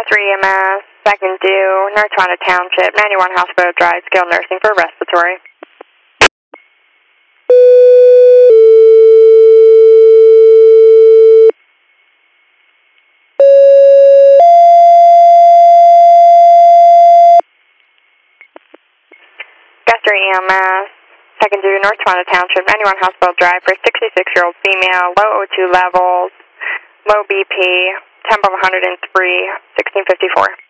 Guthrie EMS, second due, North Toronto Township, 91 Hospital Drive, skilled nursing for respiratory. Guthrie EMS, second due, North Toronto Township, 91 Hospital Drive for 66-year-old female, low O2 levels, low BP, temp of 103, 1654.